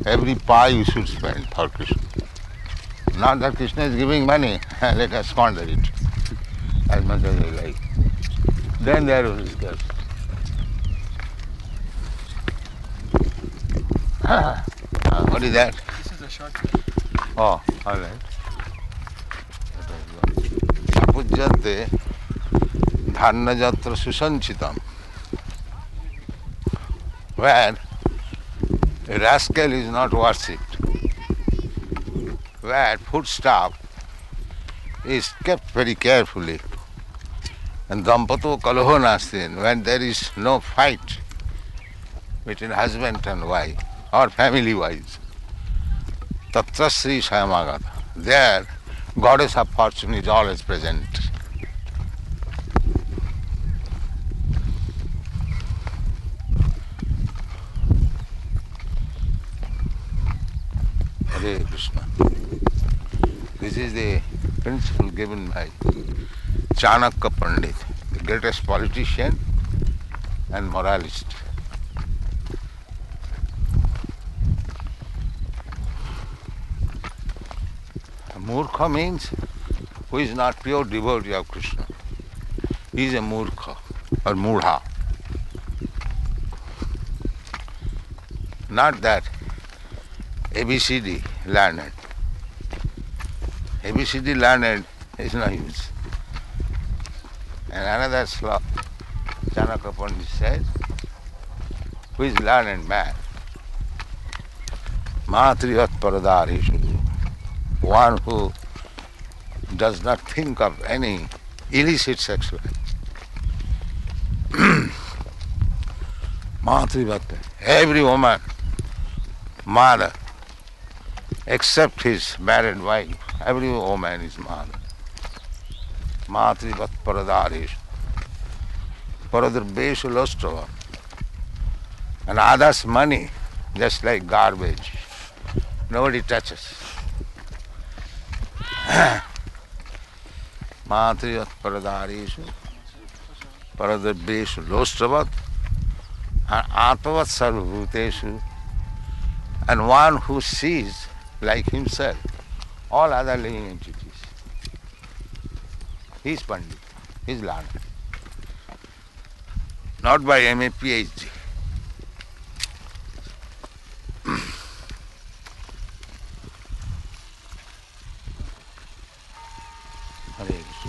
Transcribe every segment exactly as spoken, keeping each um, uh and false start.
every pie you should spend for Krishna. Not that Krishna is giving money, let us squander it as much as I like. Then there was discuss. uh, what is that? This is a shortcut. Oh, all right. Apujyate dhanajatra susanchitam. Where a rascal is not worshipped, where foodstuff is kept very carefully, and dampato kalaho nastin, when there is no fight between husband and wife or family-wise, tatra Sri Swayamagata. There, goddess of fortune is always present. Hare Krishna. This is the principle given by Chanakya Pandit, the greatest politician and moralist. Murkha means who is not pure devotee of Krishna. He is a murkha or mudha. Not that A B C D learned. A B C D learned is no use. And another sloka, Chanakya Pandit says, who is learned man? Matrivat paradarishu. One who does not think of any illicit sex life. Matrivat, every woman, mother, except his married wife, every woman is mother. Matrivat paradarishu. Paradarbeshu lostava. And others' money, just like garbage. Nobody touches. Matrivat paradarishu, paradarbeshu lostravat, and atmavat sarvabhuteshu, and one who sees like himself all other living entities. He is Pandit, he is learned. Not by M A P H D. Hare Krishna.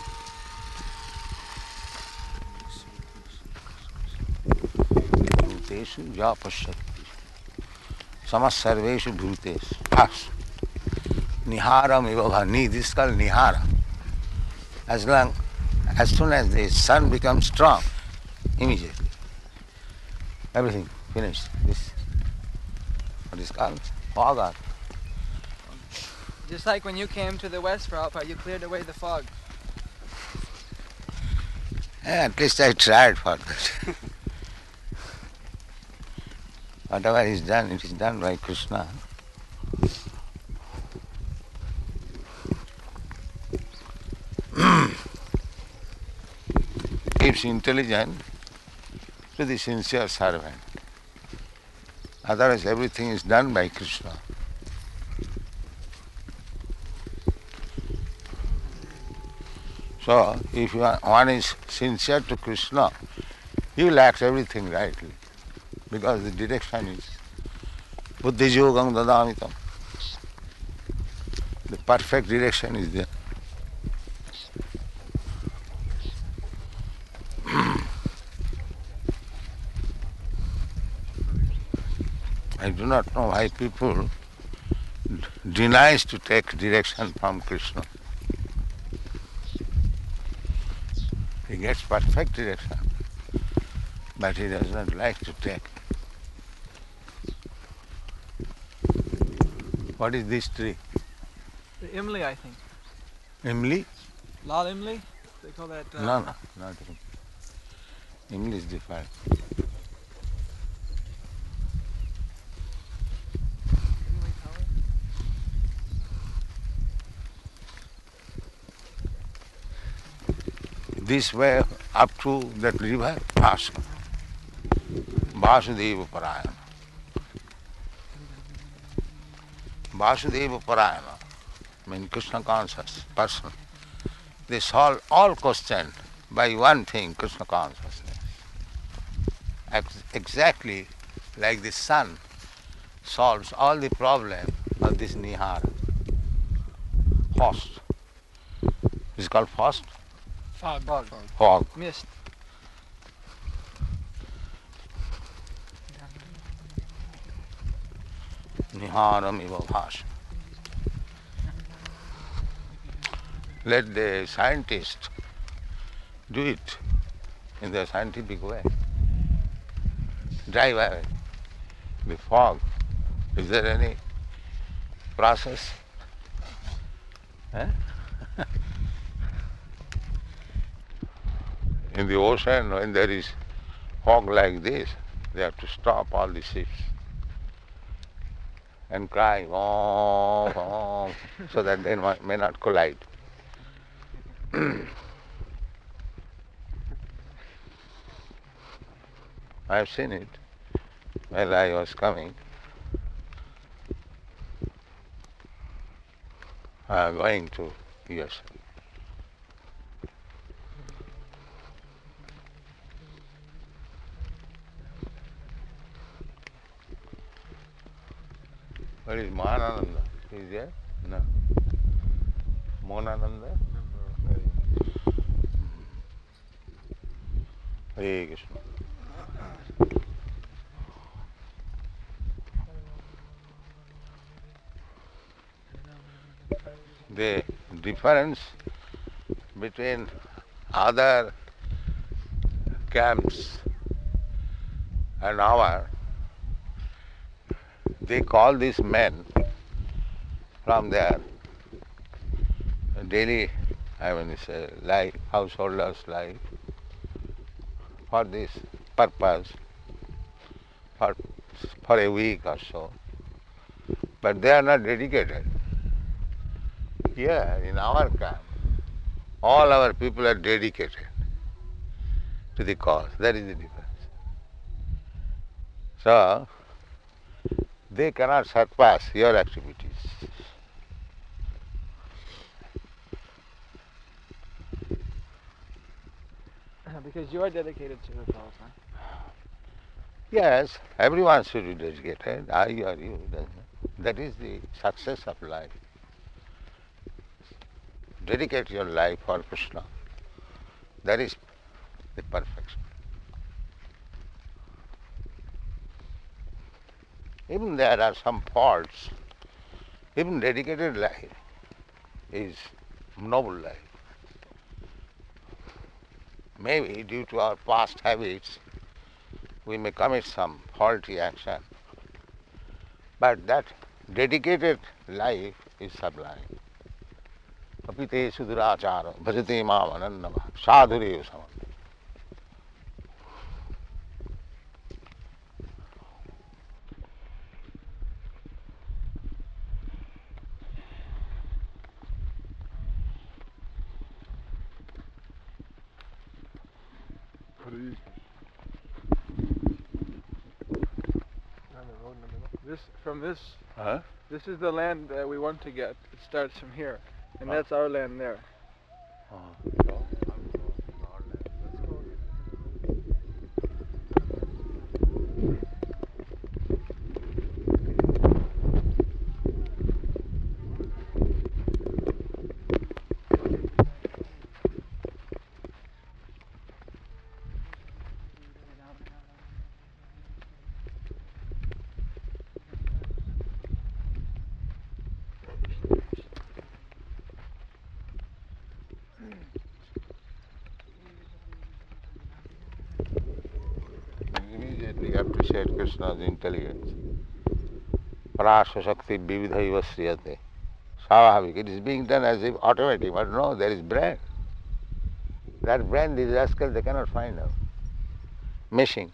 Bhuteshu ya pashyati. Samas sarveshu bhuteshu. As. Niharam eva bhani. This is called nihara. As long, as soon as the sun becomes strong, immediately, everything finished. This, what is called? Fog. Just like when you came to the West, Prabhupada, you cleared away the fog. Yeah, at least I tried for that. Whatever is done, it is done by Krishna. Gives intelligence to the sincere servant. Otherwise everything is done by Krishna. So, if you are, one is sincere to Krishna, he will act everything rightly, because the direction is buddhijogam dadamitam. The perfect direction is there. I do not know why people denies to take direction from Krishna. He gets perfect direction, but he does not like to take. What is this tree? The Imli, I think. Imli? Lal Imli? They call that... Uh, No, no, not Imli. Imli is different. Imli Tower? This way up to that river, Vas- Vasudeva Parayana. Vasudeva Parayana, I mean Krishna conscious person. They solve all questions by one thing, Krishna consciousness. Ex- exactly like the sun solves all the problem of this nihara. Fast. It's called fast? Fog. Fog. Fog. Mist. Niharam iva bhasha. Let the scientist do it in the scientific way. Drive away the fog. Is there any process? Eh? In the ocean, when there is fog like this, they have to stop all the ships and cry, oh, oh, so that they may not collide. I have seen it while I was coming, uh, going to U S. Where is Mahanananda? Is there? No. Mohanananda? Hare Krishna. The difference between other camps and our, they call these men from their daily, I mean, it's a life, householders' life, for this purpose, for, for a week or so. But they are not dedicated. Here in our camp, all our people are dedicated to the cause. That is the difference. So, they cannot surpass your activities. Because you are dedicated to the cause, huh? Yes, everyone should be dedicated, I or you. That is the success of life. Dedicate your life for Krishna. That is the perfection. Even there are some faults. Even dedicated life is noble life. Maybe due to our past habits, we may commit some faulty action. But that dedicated life is sublime. Apite sudurachara bhajate mam anannava sadhurev samam. This from this. Huh? This is the land that we want to get. It starts from here, and Ah. that's our land there. Uh, so, immediately appreciate Krishna's intelligence. Prasha Shakti Vividhaiva Sriyate. Swabhavik. It is being done as if automatic, but no, there is brain. That brain, these rascals, they cannot find out. Missing.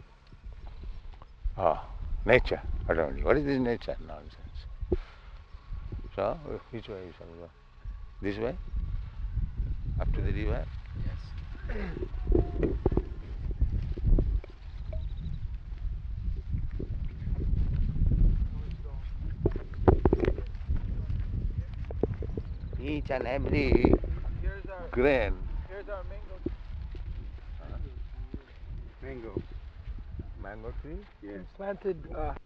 Oh, nature, automatic. What is this nature? Nonsense. So, which way shall we go? This way? Up to the river? Yes. each and every Here's our grain. here's our mango. Mango. Mango tree? Yes. Planted uh,